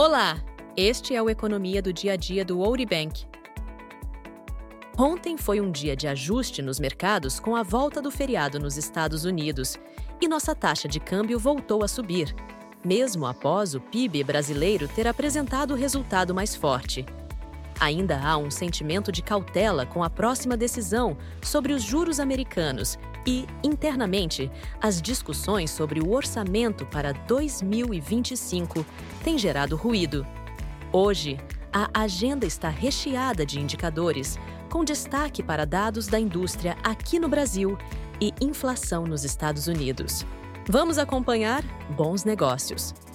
Olá, este é o Economia do Dia a Dia do Ouri Bank. Ontem foi um dia de ajuste nos mercados com a volta do feriado nos Estados Unidos e nossa taxa de câmbio voltou a subir, mesmo após o PIB brasileiro ter apresentado o resultado mais forte. Ainda há um sentimento de cautela com a próxima decisão sobre os juros americanos e, internamente, as discussões sobre o orçamento para 2025 têm gerado ruído. Hoje, a agenda está recheada de indicadores, com destaque para dados da indústria aqui no Brasil e inflação nos Estados Unidos. Vamos acompanhar bons negócios.